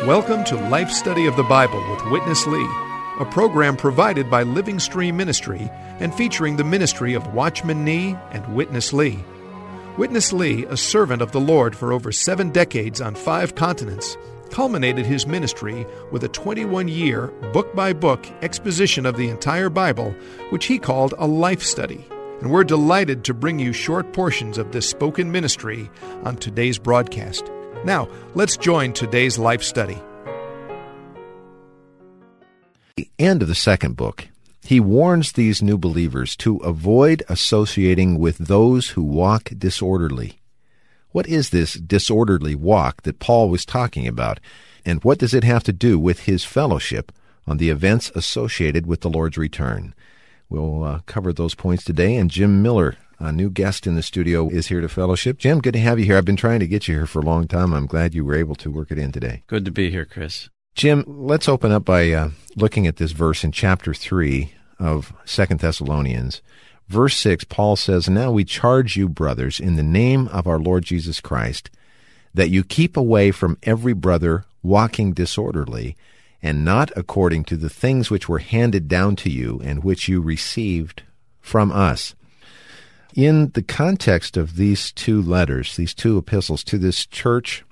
Welcome to Life Study of the Bible with Witness Lee, a program provided by Living Stream Ministry and featuring the ministry of Watchman Nee and Witness Lee. Witness Lee, a servant of the Lord for over 7 decades on 5 continents, culminated his ministry with a 21-year, book-by-book exposition of the entire Bible, which he called a life study. And we're delighted to bring you short portions of this spoken ministry on today's broadcast. Now, let's join today's life study. The end of the second book, he warns these new believers to avoid associating with those who walk disorderly. What is this disorderly walk that Paul was talking about, and what does it have to do with his fellowship on the events associated with the Lord's return? We'll cover those points today, and Jim Miller, a new guest in the studio, is here to fellowship. Jim, good to have you here. I've been trying to get you here for a long time. I'm glad you were able to work it in today. Good to be here, Chris. Jim, let's open up by looking at this verse in chapter 3 of 2 Thessalonians. Verse 6, Paul says, "Now we charge you, brothers, in the name of our Lord Jesus Christ, that you keep away from every brother walking disorderly, and not according to the things which were handed down to you and which you received from us." In the context of these 2 letters, these 2 epistles to this church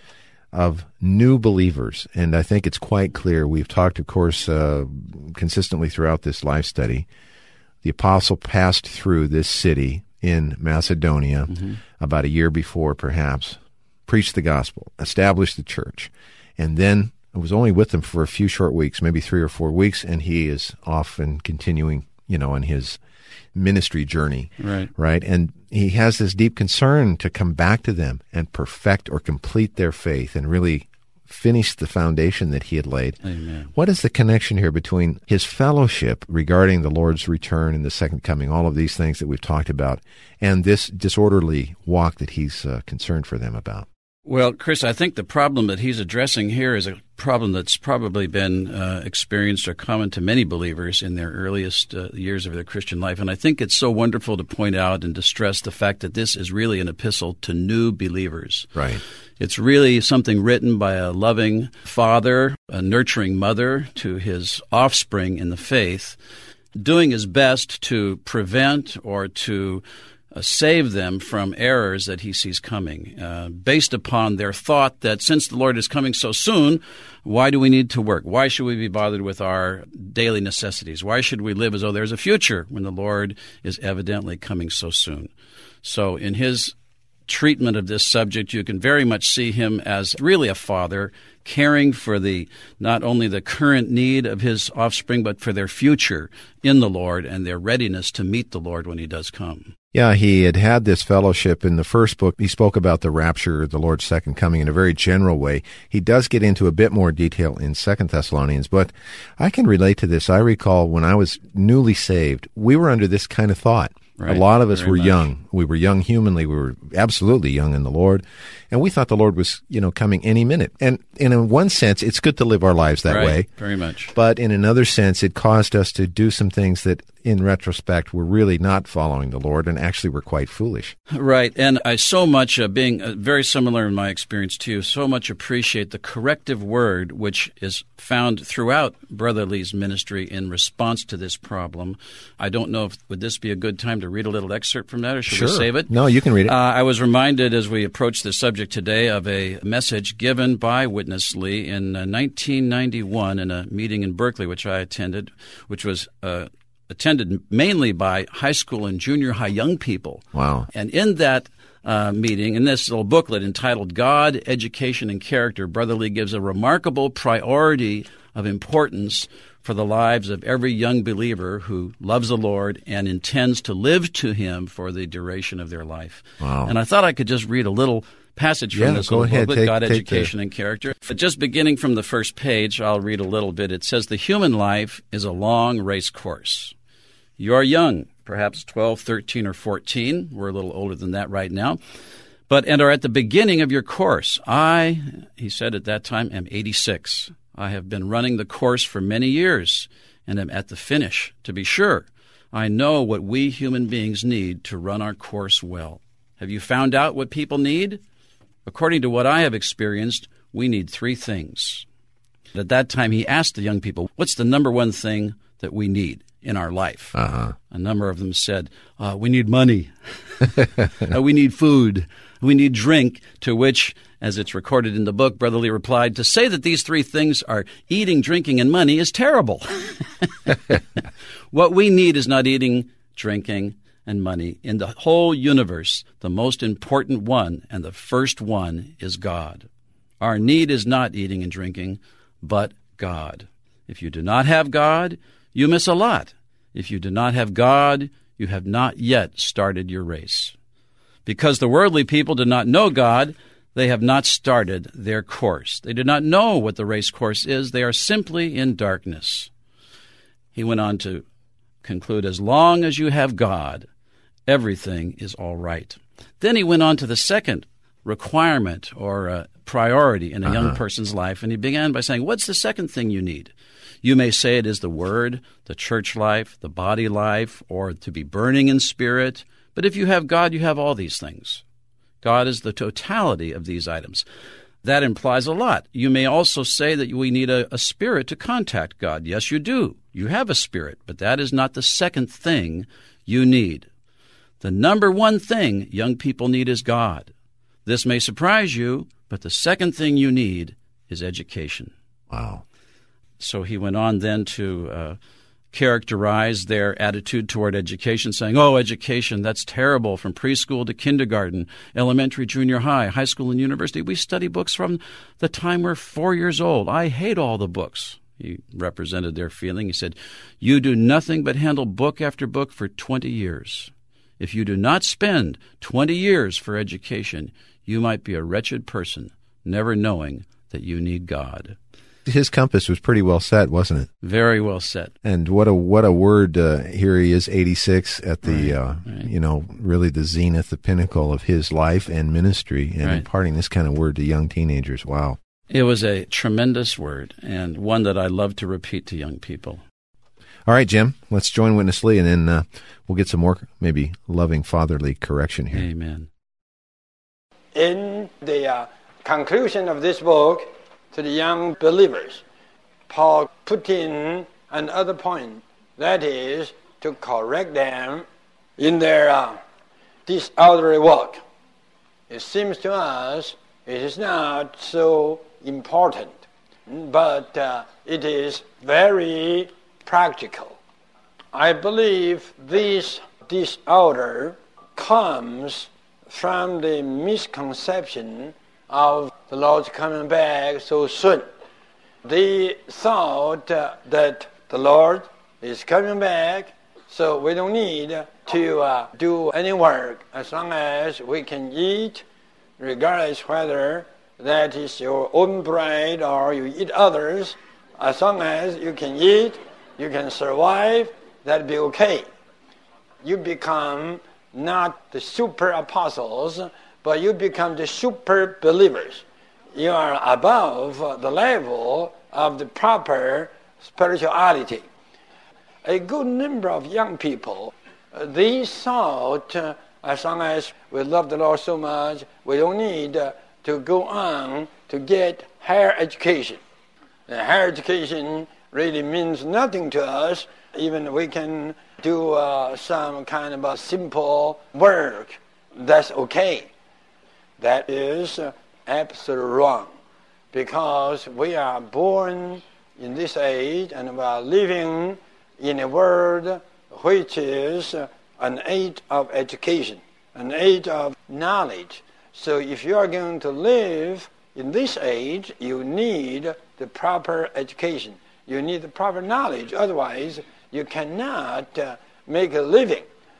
of new believers, and I think it's quite clear, we've talked, of course, consistently throughout this life study, the apostle passed through this city in Macedonia about a year before, perhaps, preached the gospel, established the church, and then I was only with them for a few short weeks, maybe 3 or 4 weeks, and he is off and continuing, on his ministry journey. Right. And he has this deep concern to come back to them and perfect or complete their faith and really finish the foundation that he had laid. Amen. What is the connection here between his fellowship regarding the Lord's return and the second coming, all of these things that we've talked about, and this disorderly walk that he's concerned for them about? Well, Chris, I think the problem that he's addressing here is a problem that's probably been experienced or common to many believers in their earliest years of their Christian life. And I think it's so wonderful to point out and to stress the fact that this is really an epistle to new believers. Right. It's really something written by a loving father, a nurturing mother to his offspring in the faith, doing his best to prevent or to save them from errors that he sees coming, based upon their thought that since the Lord is coming so soon, why do we need to work? Why should we be bothered with our daily necessities? Why should we live as though there's a future when the Lord is evidently coming so soon? So in his treatment of this subject, you can very much see him as really a father caring for not only the current need of his offspring, but for their future in the Lord and their readiness to meet the Lord when he does come. Yeah, he had this fellowship in the first book. He spoke about the rapture, the Lord's second coming, in a very general way. He does get into a bit more detail in 2 Thessalonians, but I can relate to this. I recall when I was newly saved, we were under this kind of thought. Right. A lot of us were young. We were young humanly. We were absolutely young in the Lord. And we thought the Lord was, coming any minute. And in one sense, it's good to live our lives that way. Very much. But in another sense, it caused us to do some things that, in retrospect, were really not following the Lord and actually were quite foolish. Right. And I so much, being very similar in my experience to you, so much appreciate the corrective word which is found throughout Brother Lee's ministry in response to this problem. I don't know would this be a good time to read a little excerpt from that, or should we save it? No, you can read it. I was reminded as we approach the subject today of a message given by Witness Lee in 1991 in a meeting in Berkeley, which I attended, which was attended mainly by high school and junior high young people. Wow. And in that meeting, in this little booklet entitled God, Education, and Character, Brother Lee gives a remarkable priority of importance for the lives of every young believer who loves the Lord and intends to live to Him for the duration of their life. Wow. And I thought I could just read a little passage from this little booklet, God, Education, and Character. But just beginning from the first page, I'll read a little bit. It says, "The human life is a long race course. You are young, perhaps 12, 13, or 14. We're a little older than that right now. And are at the beginning of your course. He said at that time, am 86. I have been running the course for many years and am at the finish. To be sure, I know what we human beings need to run our course well. Have you found out what people need? According to what I have experienced, we need three things. At that time, he asked the young people, what's the number one thing that we need in our life? A number of them said, we need money. We need food. We need drink, to which, as it's recorded in the book, Brother Lee replied, to say that these three things are eating, drinking, and money is terrible. What we need is not eating, drinking, and money. In the whole universe, the most important one and the first one is God. Our need is not eating and drinking, but God. If you do not have God, you miss a lot. If you do not have God, you have not yet started your race. Because the worldly people do not know God, they have not started their course. They do not know what the race course is. They are simply in darkness. He went on to conclude, as long as you have God, everything is all right. Then he went on to the second requirement or priority in a young person's life, and he began by saying, what's the second thing you need? You may say it is the Word, the church life, the body life, or to be burning in spirit. But if you have God, you have all these things. God is the totality of these items. That implies a lot. You may also say that we need a spirit to contact God. Yes, you do. You have a spirit, but that is not the second thing you need. The number one thing young people need is God. This may surprise you, but the second thing you need is education. Wow. So he went on then to characterize their attitude toward education, saying, education, that's terrible, from preschool to kindergarten, elementary, junior high, high school, and university. We study books from the time we're 4 years old. I hate all the books. He represented their feeling. He said, you do nothing but handle book after book for 20 years. If you do not spend 20 years for education, you might be a wretched person, never knowing that you need God. His compass was pretty well set, wasn't it? Very well set. And what a word! Here he is, 86, at the really the zenith, the pinnacle of his life and ministry, and imparting this kind of word to young teenagers. Wow! It was a tremendous word, and one that I love to repeat to young people. All right, Jim, let's join Witness Lee, and then we'll get some more maybe loving fatherly correction here. Amen. In the conclusion of this book, to the young believers, Paul put in another point, that is to correct them in their disorderly walk. It seems to us it is not so important, but it is very practical. I believe this disorder comes from the misconception of the Lord's coming back so soon. They thought that the Lord is coming back, so we don't need to do any work as long as we can eat, regardless whether that is your own bread or you eat others. As long as you can eat, you can survive, that'd be okay. You become not the super apostles, but you become the super believers. You are above the level of the proper spirituality. A good number of young people, they thought, as long as we love the Lord so much, we don't need to go on to get higher education. And higher education really means nothing to us. Even we can do some kind of a simple work. That's okay. That is absolutely wrong, because we are born in this age and we are living in a world which is an age of education, an age of knowledge. So if you are going to live in this age, you need the proper education. You need the proper knowledge. Otherwise, you cannot make a living.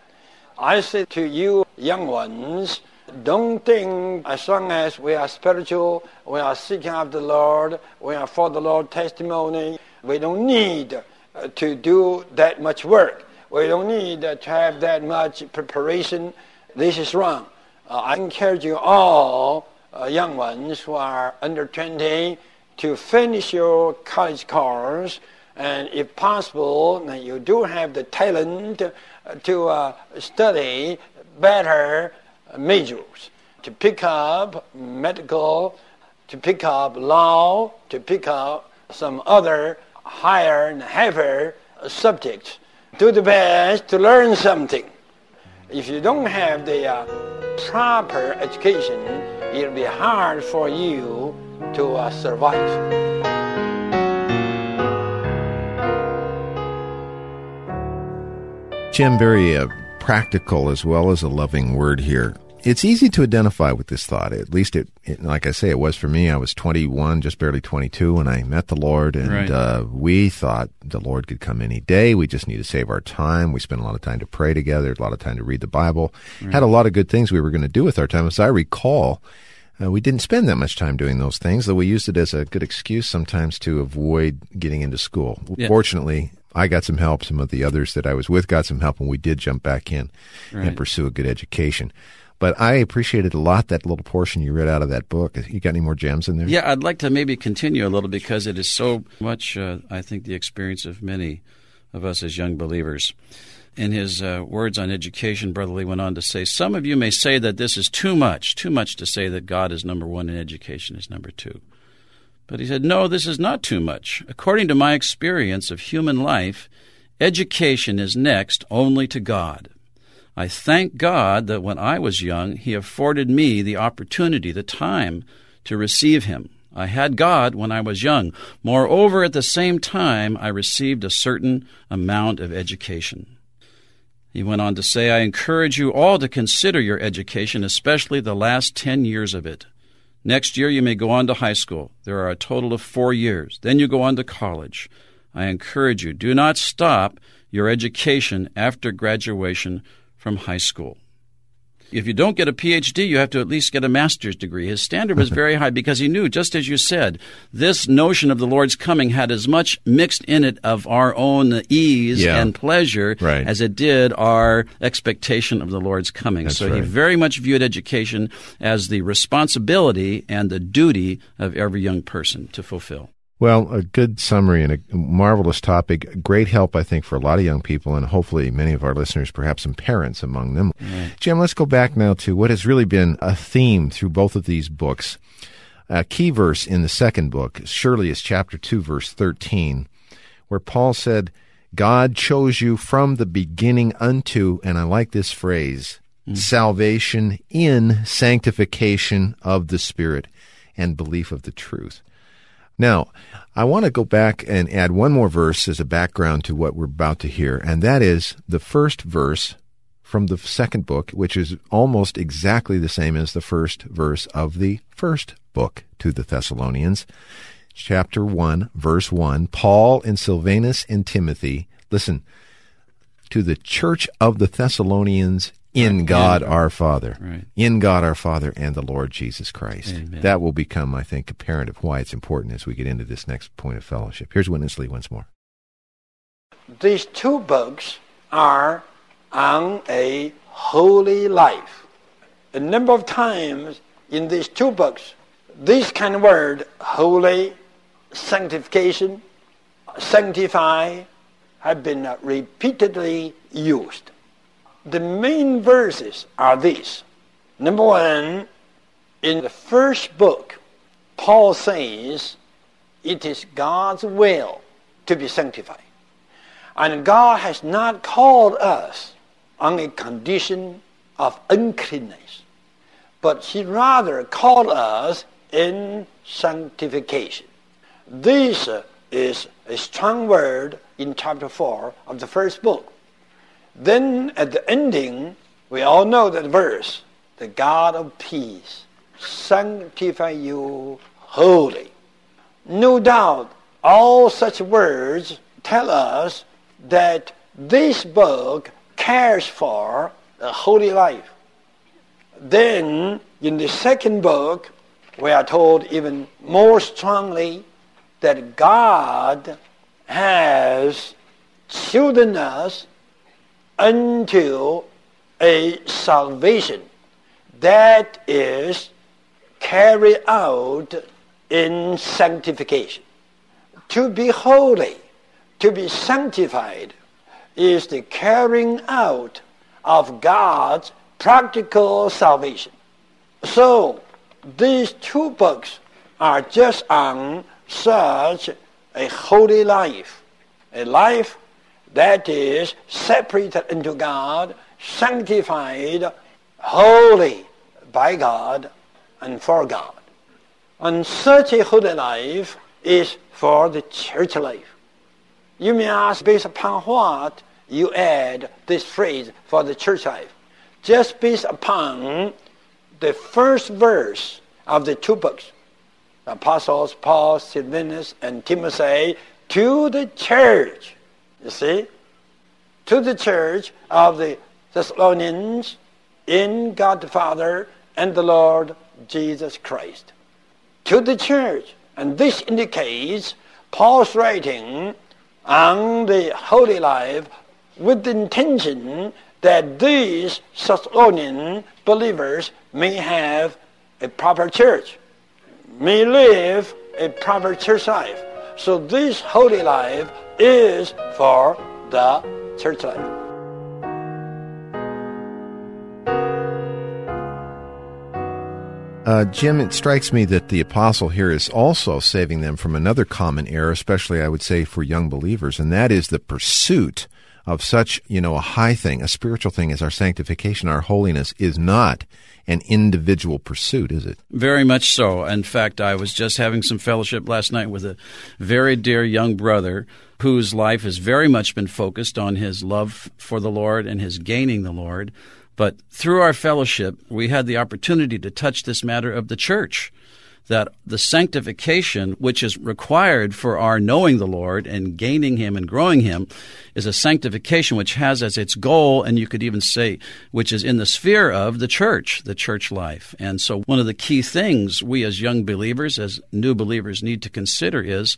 I say to you young ones, don't think as long as we are spiritual, we are seeking after the Lord, we are for the Lord testimony, we don't need to do that much work. We don't need to have that much preparation. This is wrong. I encourage you all, young ones who are under 20, to finish your college course, and if possible, you do have the talent to study better majors, to pick up medical to pick up law, to pick up some other higher and heavier subjects. Do the best to learn something. If you don't have the proper education, it'll be hard for you to survive. Jim, very practical as well as a loving word here. It's easy to identify with this thought. At least, it like I say, it was for me. I was 21, just barely 22, when I met the Lord, and we thought the Lord could come any day. We just need to save our time. We spent a lot of time to pray together, a lot of time to read the Bible. Had a lot of good things we were going to do with our time. As I recall, we didn't spend that much time doing those things, though we used it as a good excuse sometimes to avoid getting into school. Yeah. Fortunately, I got some help. Some of the others that I was with got some help, and we did jump back in and pursue a good education. But I appreciated a lot that little portion you read out of that book. You got any more gems in there? Yeah, I'd like to maybe continue a little because it is so much, I think, the experience of many of us as young believers. In his words on education, Brother Lee went on to say, some of you may say that this is too much to say that God is number one and education is number two. But he said, no, this is not too much. According to my experience of human life, education is next only to God. I thank God that when I was young, He afforded me the opportunity, the time to receive Him. I had God when I was young. Moreover, at the same time, I received a certain amount of education. He went on to say, I encourage you all to consider your education, especially the last 10 years of it. Next year, you may go on to high school. There are a total of 4 years. Then you go on to college. I encourage you, do not stop your education after graduation from high school. If you don't get a PhD, you have to at least get a master's degree. His standard was very high because he knew, just as you said, this notion of the Lord's coming had as much mixed in it of our own ease and pleasure as it did our expectation of the Lord's coming. That's He very much viewed education as the responsibility and the duty of every young person to fulfill. Well, a good summary and a marvelous topic. Great help, I think, for a lot of young people and hopefully many of our listeners, perhaps some parents among them. Jim, let's go back now to what has really been a theme through both of these books. A key verse in the second book surely is chapter 2, verse 13, where Paul said, God chose you from the beginning unto, and I like this phrase, salvation in sanctification of the Spirit and belief of the truth. Now, I want to go back and add one more verse as a background to what we're about to hear, and that is the first verse from the second book, which is almost exactly the same as the first verse of the first book to the Thessalonians. Chapter 1, verse 1, Paul and Silvanus and Timothy, listen, to the church of the Thessalonians in God our Father, in God our Father and the Lord Jesus Christ. Amen. That will become, I think, apparent of why it's important as we get into this next point of fellowship. Here's Witness Lee once more. These two books are on a holy life. A number of times in these two books, this kind of word, holy, sanctification, sanctify, have been repeatedly used. The main verses are these. Number one, in the first book, Paul says it is God's will to be sanctified. And God has not called us on a condition of uncleanness, but He rather called us in sanctification. This is a strong word in chapter 4 of the first book. Then at the ending, we all know that verse, the God of peace, sanctify you wholly. No doubt, all such words tell us that this book cares for the holy life. Then, in the second book, we are told even more strongly that God has chosen us unto a salvation that is carried out in sanctification. To be holy, to be sanctified, is the carrying out of God's practical salvation. So, these two books are just on such a holy life, a life that is separated unto God, sanctified, holy by God and for God. And such a holy life is for the church life. You may ask, based upon what you add this phrase for the church life? Just based upon the first verse of the two books, the Apostles Paul, Silvanus, and Timothy, to the church. You see? To the church of the Thessalonians in God the Father and the Lord Jesus Christ. To the church. And this indicates Paul's writing on the holy life with the intention that these Thessalonian believers may have a proper church, may live a proper church life. So this holy life is for the church life. Jim, it strikes me that the apostle here is also saving them from another common error, especially I would say for young believers, and that is the pursuit of such, a high thing, a spiritual thing as our sanctification, our holiness is not an individual pursuit, is it? Very much so. In fact, I was just having some fellowship last night with a very dear young brother whose life has very much been focused on his love for the Lord and his gaining the Lord. But through our fellowship, we had the opportunity to touch this matter of the church, that the sanctification which is required for our knowing the Lord and gaining Him and growing Him is a sanctification which has as its goal, and you could even say, which is in the sphere of the church life. And so one of the key things we as young believers, as new believers need to consider is,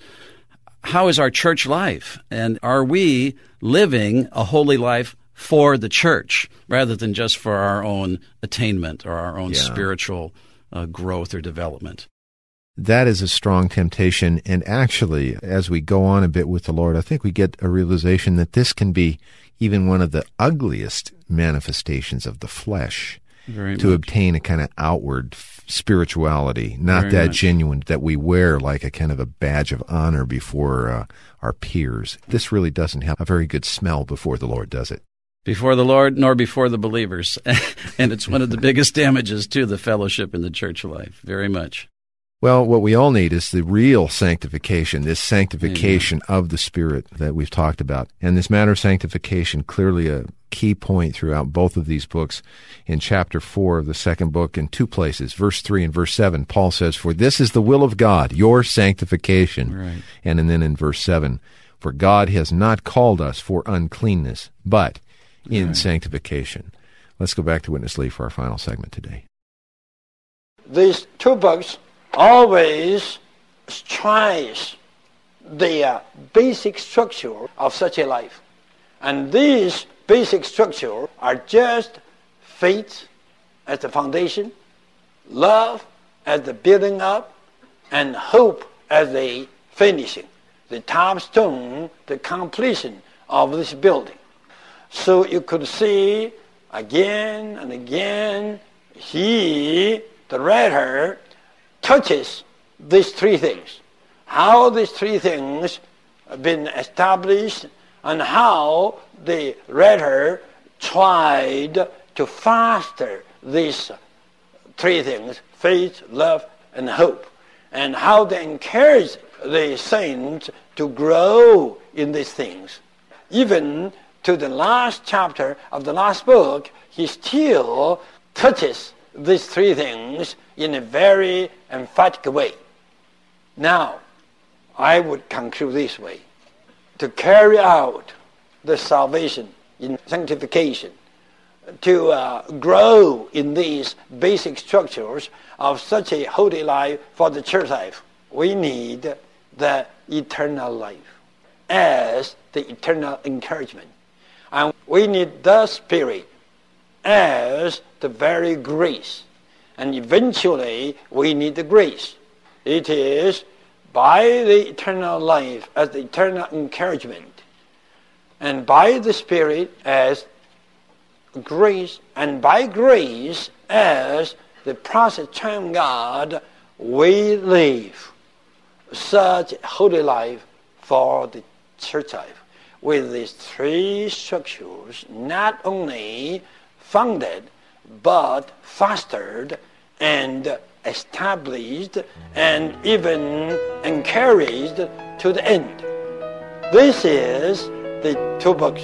how is our church life? And are we living a holy life for the church rather than just for our own attainment or our own spiritual growth or development? That is a strong temptation, and actually, as we go on a bit with the Lord, I think we get a realization that this can be even one of the ugliest manifestations of the flesh, to obtain a kind of outward spirituality, not that genuine, that we wear like a kind of a badge of honor before our peers. This really doesn't have a very good smell before the Lord, does it? Before the Lord, nor before the believers. And it's one of the biggest damages to the fellowship in the church life, very much. Well, what we all need is the real sanctification, this sanctification of the Spirit that we've talked about. And this matter of sanctification, clearly a key point throughout both of these books. In chapter 4 of the second book, in two places, verse 3 and verse 7, Paul says, "For this is the will of God, your sanctification." Right. And then in verse 7, "For God has not called us for uncleanness, but in sanctification." Let's go back to Witness Lee for our final segment today. These two books always tries the basic structure of such a life. And these basic structure are just faith as the foundation, love as the building up, and hope as the finishing, the top stone, the completion of this building. So you could see again and again, the writer touches these three things. How these three things have been established and how the writer tried to foster these three things, faith, love, and hope, and how they encourage the saints to grow in these things. Even to the last chapter of the last book, he still touches these three things in a very emphatic way. Now, I would conclude this way. To carry out the salvation in sanctification, to grow in these basic structures of such a holy life for the church life, we need the eternal life as the eternal encouragement. And we need the Spirit as the very grace. And eventually, we need the grace. It is by the eternal life as the eternal encouragement, and by the Spirit as grace, and by grace as the process time God we live such holy life for the church life with these three structures, not only founded but fostered and established and even encouraged to the end. This is the two books.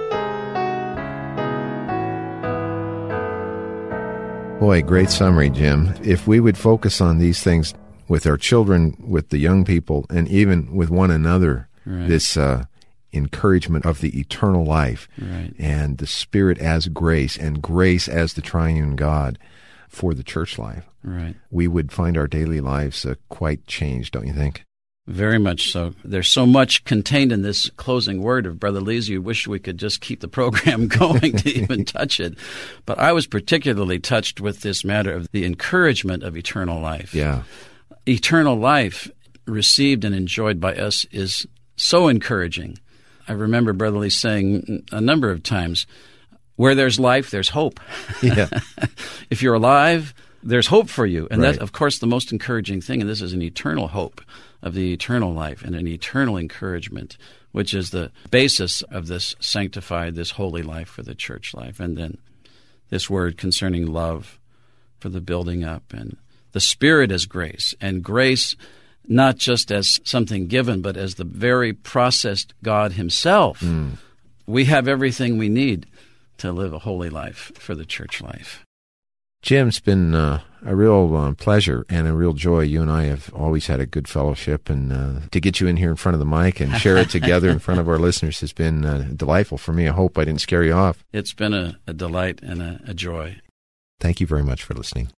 Boy, great summary, Jim. If we would focus on these things with our children, with the young people, and even with one another, Right. this encouragement of the eternal life, Right. and the Spirit as grace, and grace as the triune God for the church life, Right. we would find our daily lives quite changed, don't you think? Very much so. There's so much contained in this closing word of Brother Lee's. You wish we could just keep the program going to even touch it. But I was particularly touched with this matter of the encouragement of eternal life. Yeah. Eternal life received and enjoyed by us is so encouraging. I remember Brother Lee saying a number of times, where there's life, there's hope. Yeah. If you're alive, there's hope for you. And Right. that's, of course, the most encouraging thing. And this is an eternal hope of the eternal life and an eternal encouragement, which is the basis of this sanctified, this holy life for the church life. And then this word concerning love for the building up, and the Spirit as grace, and grace not just as something given, but as the very processed God himself. We have everything we need to live a holy life for the church life. Jim, it's been a real pleasure and a real joy. You and I have always had a good fellowship, and to get you in here in front of the mic and share it together in front of our listeners has been delightful for me. I hope I didn't scare you off. It's been a delight and a joy. Thank you very much for listening.